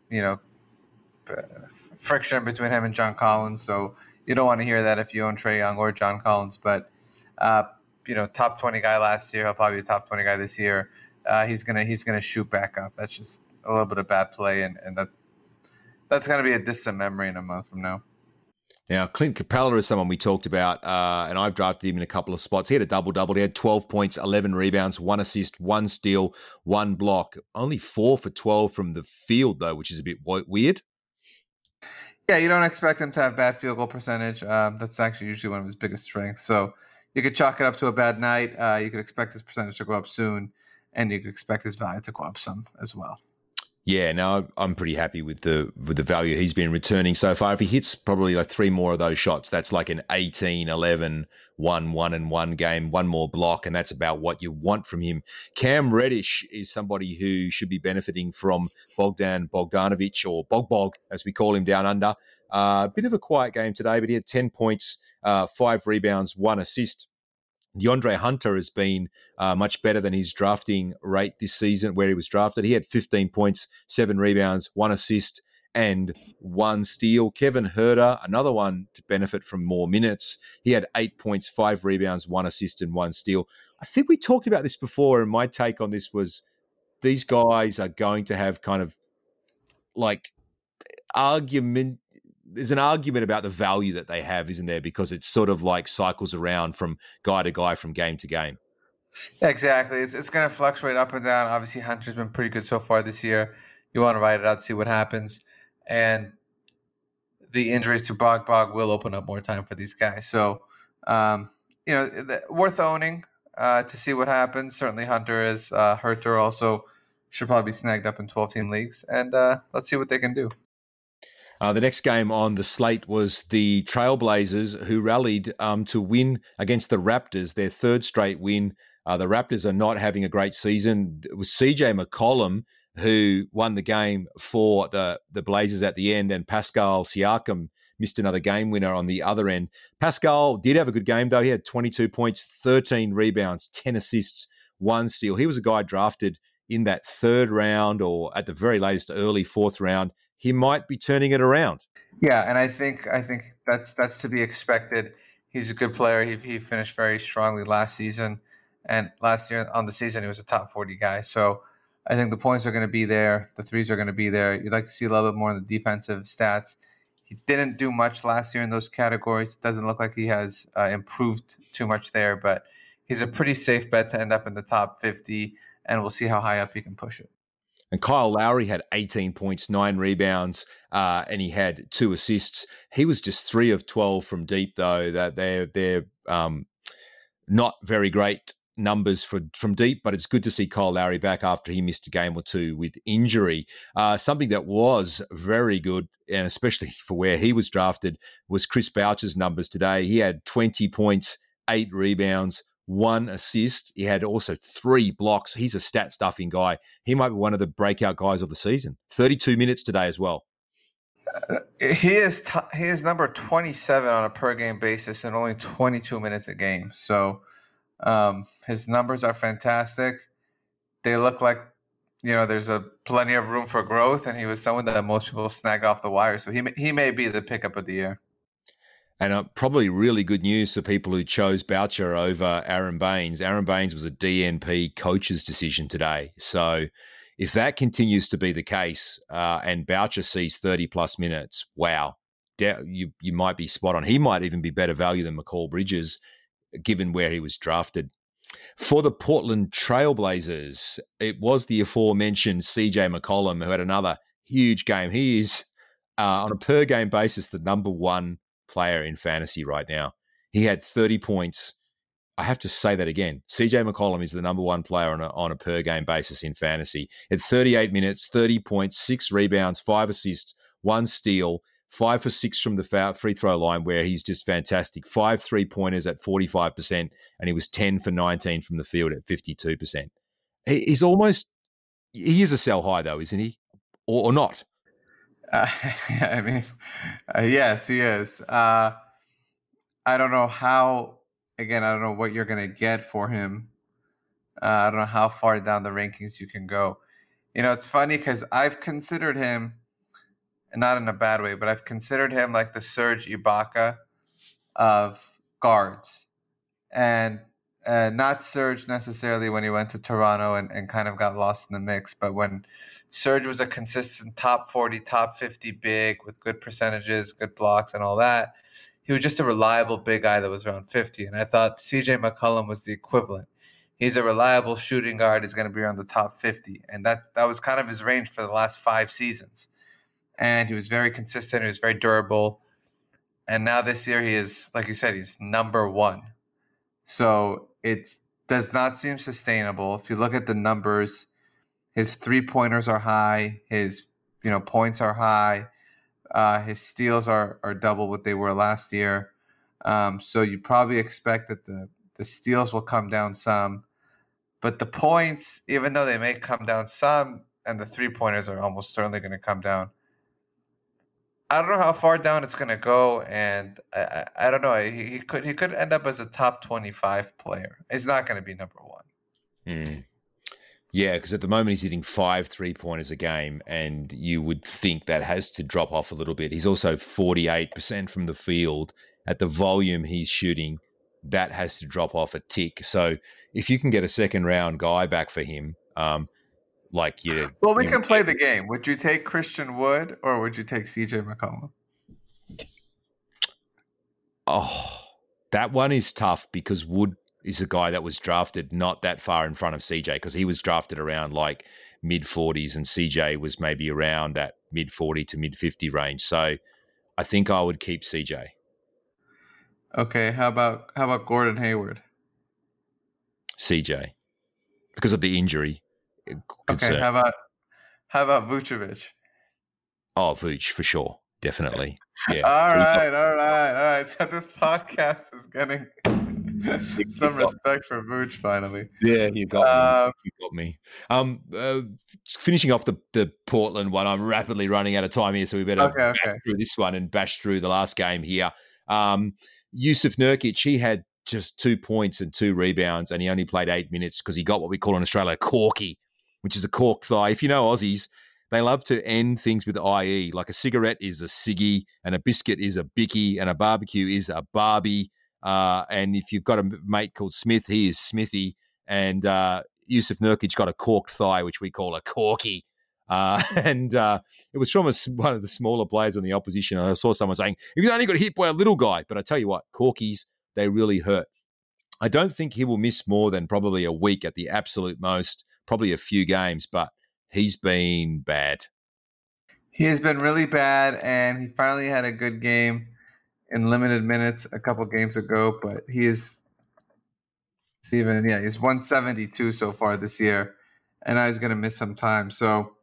friction between him and John Collins. So you don't want to hear that if you own Trae Young or John Collins. But top 20 guy last year, he'll probably be a top 20 guy this year. He's gonna shoot back up. That's just a little bit of bad play, and that's gonna be a distant memory in a month from now. Now, Clint Capella is someone we talked about, and I've drafted him in a couple of spots. He had a double-double. He had 12 points, 11 rebounds, 1 assist, 1 steal, 1 block. Only 4 for 12 from the field, though, which is a bit weird. Yeah, you don't expect him to have bad field goal percentage. That's actually usually one of his biggest strengths. So you could chalk it up to a bad night. You could expect his percentage to go up soon, and you could expect his value to go up some as well. Yeah, no, I'm pretty happy with the value he's been returning so far. If he hits probably like 3 more of those shots, that's like an 18, 11, 1-1 game, one more block, and that's about what you want from him. Cam Reddish is somebody who should be benefiting from Bogdan Bogdanovic, or Bog, as we call him down under. A bit of a quiet game today, but he had 10 points, 5 rebounds, 1 assist. DeAndre Hunter has been much better than his drafting rate this season where he was drafted. He had 15 points, 7 rebounds, 1 assist, and 1 steal. Kevin Huerter, another one to benefit from more minutes. He had 8 points, 5 rebounds, 1 assist, and 1 steal. I think we talked about this before, and my take on this was these guys are going to have kind of like there's an argument about the value that they have, isn't there? Because it's sort of like cycles around from guy to guy, from game to game. Yeah, exactly. It's going to fluctuate up and down. Obviously, Hunter's been pretty good so far this year. You want to ride it out, see what happens. And the injuries to Bog will open up more time for these guys. So, worth owning to see what happens. Certainly Hunter is. Huerter also should probably be snagged up in 12-team leagues. And let's see what they can do. The next game on the slate was the Trailblazers, who rallied to win against the Raptors, their 3rd straight win. The Raptors are not having a great season. It was CJ McCollum who won the game for the Blazers at the end, and Pascal Siakam missed another game winner on the other end. Pascal did have a good game, though. He had 22 points, 13 rebounds, 10 assists, 1 steal. He was a guy drafted in that 3rd round, or at the very latest early 4th round. He might be turning it around. Yeah, and I think that's to be expected. He's a good player. He finished very strongly last season, and last year on the season he was a top 40 guy. So I think the points are going to be there. The threes are going to be there. You'd like to see a little bit more in the defensive stats. He didn't do much last year in those categories. It doesn't look like he has improved too much there, but he's a pretty safe bet to end up in the top 50, and we'll see how high up he can push it. And Kyle Lowry had 18 points, 9 rebounds, and he had 2 assists. He was just 3 of 12 from deep, though. That they're not very great numbers from deep, but it's good to see Kyle Lowry back after he missed a game or 2 with injury. Something that was very good, and especially for where he was drafted, was Chris Boucher's numbers today. He had 20 points, 8 rebounds, 1 assist. He had also 3 blocks. He's a stat-stuffing guy. He might be one of the breakout guys of the season. 32 minutes today as well. He is number 27 on a per-game basis and only 22 minutes a game. So his numbers are fantastic. They look like, there's plenty of room for growth, and he was someone that most people snagged off the wire. So he may be the pickup of the year. And probably really good news for people who chose Boucher over Aaron Baines. Aaron Baines was a DNP coach's decision today. So if that continues to be the case and Boucher sees 30-plus minutes, wow, you might be spot on. He might even be better value than Mikal Bridges, given where he was drafted. For the Portland Trailblazers, it was the aforementioned CJ McCollum who had another huge game. He is, on a per-game basis, the number 1 player in fantasy right now. He had 30 points. I have to say that again. CJ McCollum is the number 1 player on a per game basis in fantasy. At 38 minutes, 30 points, 6 rebounds, 5 assists, 1 steal, 5 for 6 from the free throw line, where he's just fantastic. 5 3-pointers at 45%, and he was 10 for 19 from the field at 52%. He is a sell high though, isn't he? Or not? Yes, he is. I don't know how. Again, I don't know what you're going to get for him. I don't know how far down the rankings you can go. It's funny because I've considered him, and not in a bad way, but I've considered him like the Serge Ibaka of guards, and not Serge necessarily when he went to Toronto and kind of got lost in the mix, but when Serge was a consistent top 40, top 50 big with good percentages, good blocks and all that. He was just a reliable big guy that was around 50. And I thought CJ McCollum was the equivalent. He's a reliable shooting guard. He's going to be around the top 50. And that was kind of his range for the last 5 seasons. and he was very consistent. He was very durable. And now this year he is, like you said, he's number one. So it does not seem sustainable. If you look at the numbers, his 3-pointers are high. His points are high. His steals are double what they were last year. So you probably expect that the steals will come down some. But the points, even though they may come down some, and the 3-pointers are almost certainly going to come down, I don't know how far down it's going to go, and I don't know. He could end up as a top 25 player. He's not going to be number one. Mm. Yeah, because at the moment he's hitting 5 3-pointers a game, and you would think that has to drop off a little bit. He's also 48% from the field. At the volume he's shooting, that has to drop off a tick. So if you can get a second-round guy back for him, we can play the game. Would you take Christian Wood or would you take CJ McCollum? Oh, that one is tough because Wood is a guy that was drafted not that far in front of CJ, because he was drafted around like mid-40s and CJ was maybe around that mid-40 to mid-50 range. So I think I would keep CJ. Okay, how about Gordon Hayward? CJ, because of the injury. Okay, how about Vucevic? Oh, Vuce for sure, definitely. Yeah. all right. So this podcast is getting some respect for Vuce finally. Yeah, you got me. Finishing off the Portland one, I'm rapidly running out of time here, so we better bash through this one and bash through the last game here. Jusuf Nurkic, he had just 2 points and 2 rebounds, and he only played 8 minutes because he got what we call in Australia a corky, which is a cork thigh. If you know Aussies, they love to end things with IE, like a cigarette is a ciggy, and a biscuit is a bicky, and a barbecue is a barbie. And if you've got a mate called Smith, he is Smithy. And Jusuf Nurkic got a corked thigh, which we call a corky. And it was from one of the smaller players on the opposition. I saw someone saying, he only got hit by a little guy. But I tell you what, corkies, they really hurt. I don't think he will miss more than probably a week at the absolute most, probably a few games, but he's been bad. He has been really bad, and he finally had a good game in limited minutes a couple games ago, but he's 172 so far this year, and I was going to miss some time. So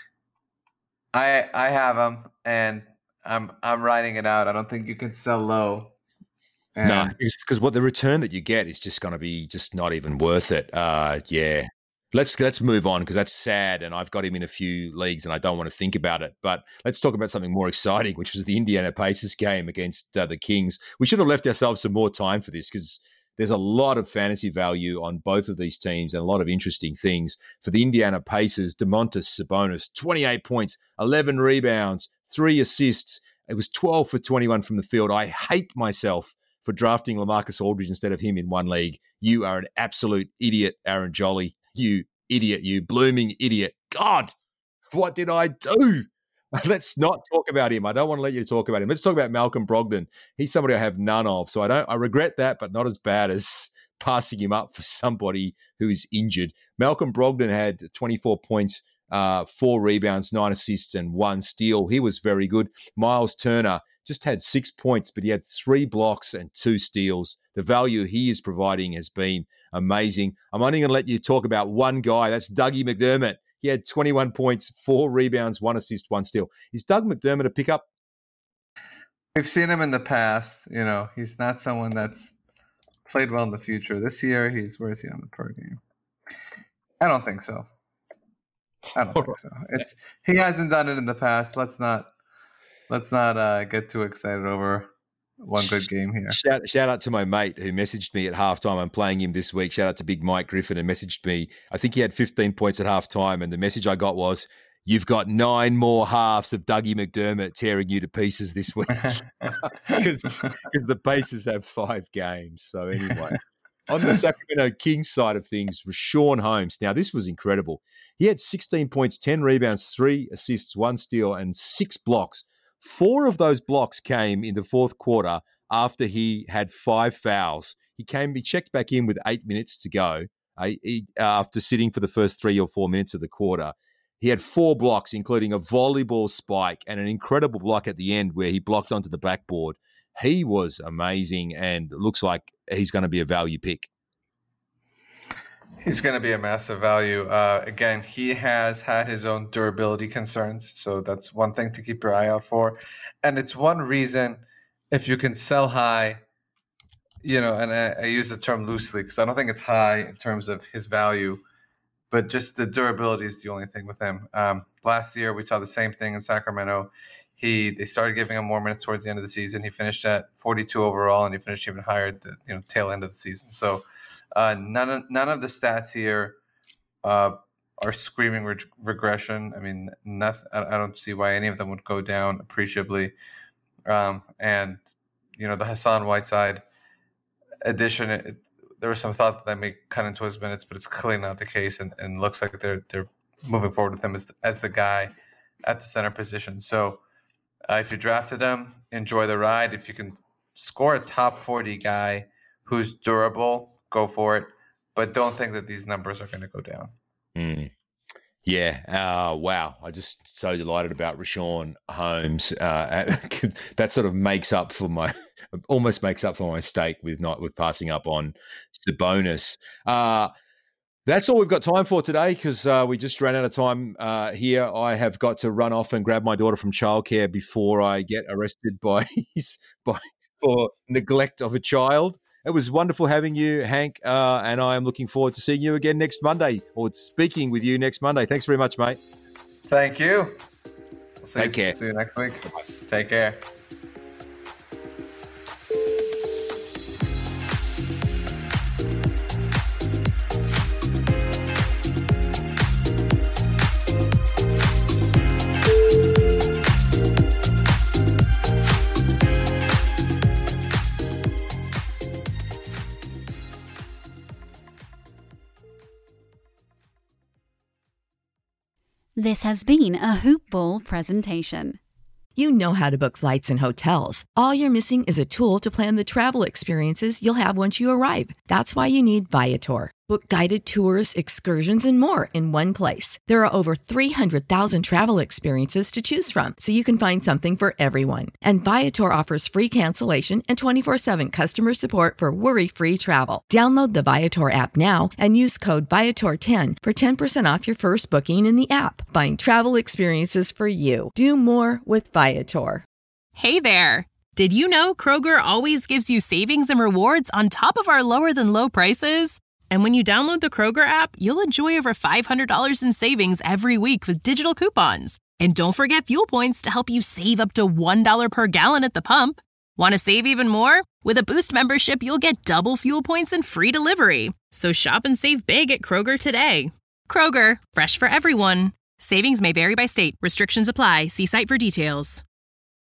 I have him, and I'm riding it out. I don't think you can sell low. No, because what the return that you get is just going to be just not even worth it. Yeah. Let's move on because that's sad, and I've got him in a few leagues and I don't want to think about it. But let's talk about something more exciting, which was the Indiana Pacers game against the Kings. We should have left ourselves some more time for this because there's a lot of fantasy value on both of these teams and a lot of interesting things. For the Indiana Pacers, Domantas Sabonis, 28 points, 11 rebounds, 3 assists. It was 12 for 21 from the field. I hate myself for drafting LaMarcus Aldridge instead of him in one league. You are an absolute idiot, Aaron Jolly. You idiot, you blooming idiot. God, what did I do? Let's not talk about him. I don't want to let you talk about him. Let's talk about Malcolm Brogdon. He's somebody I have none of, so I regret that, but not as bad as passing him up for somebody who is injured. Malcolm Brogdon had 24 points, 4 rebounds, 9 assists, and 1 steal. He was very good. Miles Turner just had 6 points, but he had 3 blocks and 2 steals. The value he is providing has been amazing. I'm only going to let you talk about one guy. That's Dougie McDermott. He had 21 points, 4 rebounds, 1 assist, 1 steal. Is Doug McDermott a pickup? We've seen him in the past. He's not someone that's played well in the future. This year, where is he on the per game? I don't think so. He hasn't done it in the past. Let's not get too excited over one good game here. Shout out to my mate who messaged me at halftime. I'm playing him this week. Shout out to Big Mike Griffin, and messaged me. I think he had 15 points at halftime, and the message I got was, "You've got 9 more halves of Dougie McDermott tearing you to pieces this week," because the Pacers have 5 games. So anyway, on the Sacramento Kings side of things, Rashawn Holmes. Now this was incredible. He had 16 points, 10 rebounds, 3 assists, 1 steal, and 6 blocks. 4 of those blocks came in the fourth quarter after he had 5 fouls. He checked back in with 8 minutes to go after sitting for the first 3 or 4 minutes of the quarter. He had 4 blocks, including a volleyball spike and an incredible block at the end where he blocked onto the backboard. He was amazing and looks like he's going to be a value pick. He's going to be a massive value. Again, he has had his own durability concerns, so that's one thing to keep your eye out for. And it's one reason, if you can sell high, and I use the term loosely because I don't think it's high in terms of his value, but just the durability is the only thing with him. Last year, we saw the same thing in Sacramento. They started giving him more minutes towards the end of the season. He finished at 42 overall, and he finished even higher at the tail end of the season. So none of the stats here are screaming regression. I mean, I don't see why any of them would go down appreciably. And the Hassan Whiteside addition, there was some thought that may cut into his minutes, but it's clearly not the case, and looks like they're moving forward with him as the guy at the center position. So if you drafted him, enjoy the ride. If you can score a top 40 guy who's durable, go for it. But don't think that these numbers are going to go down. Yeah. Wow. I'm just so delighted about Richaun Holmes. That sort of almost makes up for my mistake with passing up on Sabonis. That's all we've got time for today because we just ran out of time here. I have got to run off and grab my daughter from childcare before I get arrested for neglect of a child. It was wonderful having you, Hank, and I am looking forward to seeing you again next Monday, or speaking with you next Monday. Thanks very much, mate. Thank you. Take care. See you next week. Take care. This has been a Hoop Ball presentation. You know how to book flights and hotels. All you're missing is a tool to plan the travel experiences you'll have once you arrive. That's why you need Viator. Book guided tours, excursions, and more in one place. There are over 300,000 travel experiences to choose from, so you can find something for everyone. And Viator offers free cancellation and 24/7 customer support for worry-free travel. Download the Viator app now and use code Viator10 for 10% off your first booking in the app. Find travel experiences for you. Do more with Viator. Hey there! Did you know Kroger always gives you savings and rewards on top of our lower-than-low prices? And when you download the Kroger app, you'll enjoy over $500 in savings every week with digital coupons. And don't forget fuel points to help you save up to $1 per gallon at the pump. Want to save even more? With a Boost membership, you'll get double fuel points and free delivery. So shop and save big at Kroger today. Kroger, fresh for everyone. Savings may vary by state. Restrictions apply. See site for details.